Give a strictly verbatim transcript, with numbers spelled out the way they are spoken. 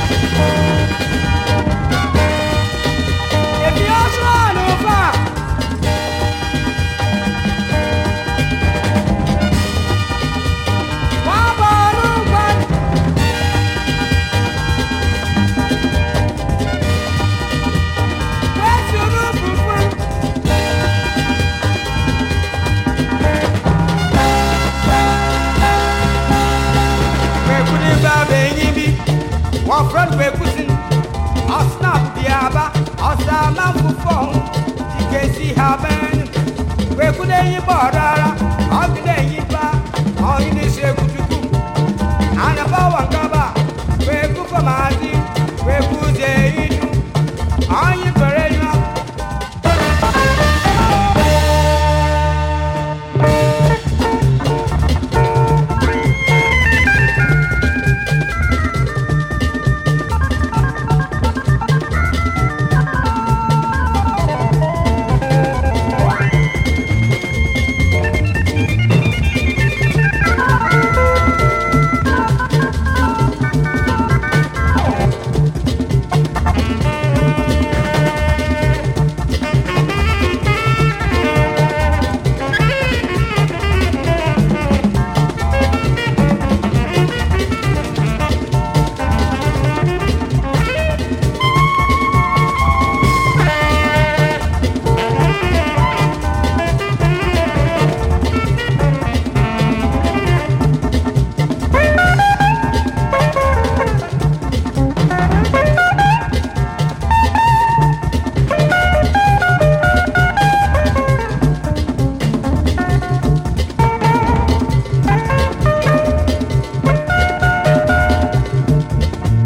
One friend we pushing, a snap the aba, a salmon for phone. You can see how many we could any border, how could any bar, how in this year could you do? And a power cover, we could come out, we